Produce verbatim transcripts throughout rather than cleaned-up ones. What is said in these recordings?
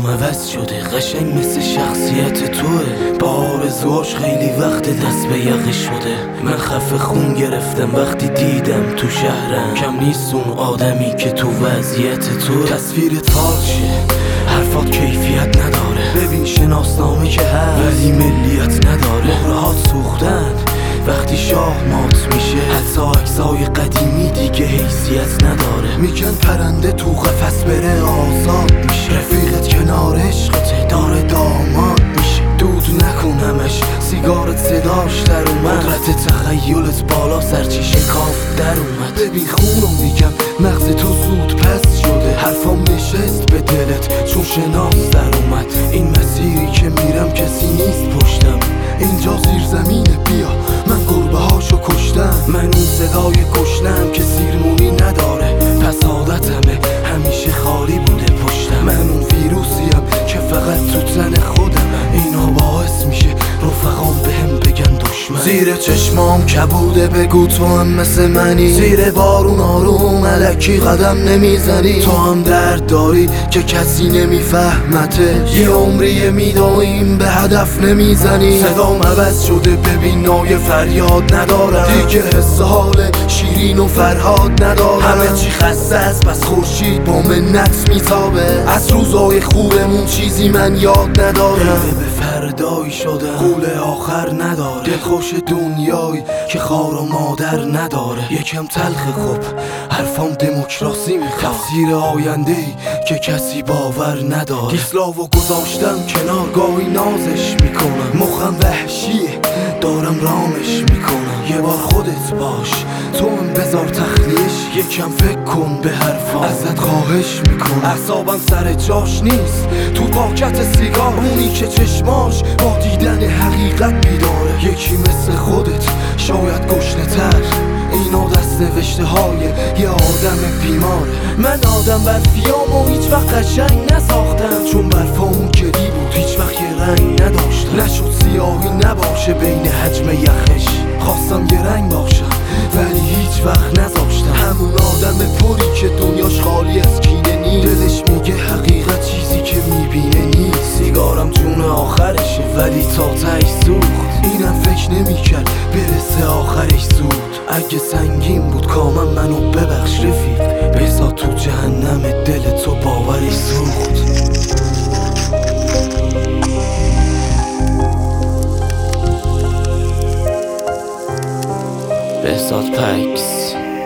صدام عوض شده قشنگ مثل شخصیت توه. با آرزوهاش خیلی وقت دست به یقه شده. من خفه خون گرفتم وقتی دیدم تو شهرم کم نیست اون آدمی که تو وضعیت توه. تصویرت فالشه، حرفات کیفیت نداره. ببین شناسنامه که هست ولی ملیت نداره. مهرهات سوختن وقتی شاه مات میشه. حتی عکسای قدیمی دیگه حیثیت نداره. میگن پرنده تو قفس بره آزاد میشه. رفیقت کنار عشقت داره داماد میشه. دود نکن همش سیگارت صداش در اومد. قدرت تخیلت بالا سرچی شکاف در اومد. ببین خونو میگم مغز تو زود پس شده. حرفام نشست به دلت چون شناس در اومد. این مسیری که میرم کسی نیست پشتم. اینجا زیر زمینه بیا من گربه هاشو کشتم. من اون صدای کشتم که سیرمونی نداره. پس عادتمه همیشه خالی بوده پشتم. من اون ویروسیم که فقط تو تن خودم. اینا باعث میشه رفقام بهم بگن دشمن. زیر چشمام کبوده بگو تو هم مثل منی. زیر بارون آروم الکی قدم نمیزنی. تو هم درد داری که کسی نمیفهمته. یه عمری میداییم به هدف نمیزنی. صدام عوض شده ببین نای فریاد ندارم. دیگه حس حال شیرین و فرهاد ندارم. همه چی خسته است پس خورشید با منت میتابه. از روزای خوبمون چیزی من یاد ندارم. به فردایی شدم قول آخر نداره. دلخوش دنیایی که خار و مادر نداره. یکم تلخ خوب حرفام دموکراسی میخواد. تفسیر آینده ای که کسی باور نداره. گیسلاو گذاشتم کنار گاهی نازش میکنم. مخم وحشیه دارم رامش میکنم. یه بار خودت باش تو هم بذار تخلیش. یکم فکر کن به حرفام ازت خواهش میکنم. اعصابم سر جاش نیست تو پاکت سیگار. اونی که چشماش با دیدن حقیقت بیداره. یکی مثل خودت شاید گشنه تر. اینا دست نوشته های یه آدم بیماره. من آدم برفیام و هیچ وقت قشنگ نساختم. چون برفامون کلی بود هیچ وقت یه رنگ نداشتم. نشد سیاهی نباشه بین حجم یخش. خواستم یه رنگ باشم ولی هیچ وقت نذاشتم. همون آدم پری که دنیاش خالی از کینه نیست. دلش میگه حقیقت چیزی که میبینه نیست. سیگارم جون آخرشه ولی تا تهش سوخت. اینم فکر نمیکرد برسه آخرش زود. اگه سنگین بود کامم منو ببخش رفیق. بذار تو جهنم دل تو باورش سوخت. بهزاد پکس.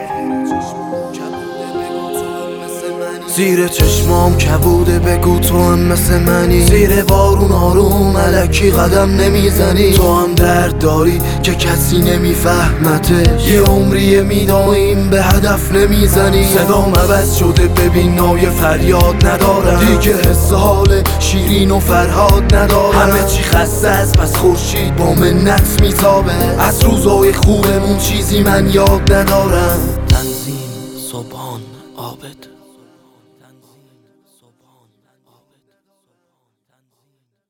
زیر چشمام کبوده بگو تو هم مثل منی. زیر بارون آروم الکی قدم نمیزنی. تو هم درد داری که کسی نمیفهمته. یه عمری میداییم به هدف نمیزنی. صدام عوض شده ببین نای فریاد ندارم. دیگه حس حال شیرین و فرهاد ندارم. همه چی خسته است پس خورشید با منت میتابه. از روزای خوبمون چیزی من یاد ندارم.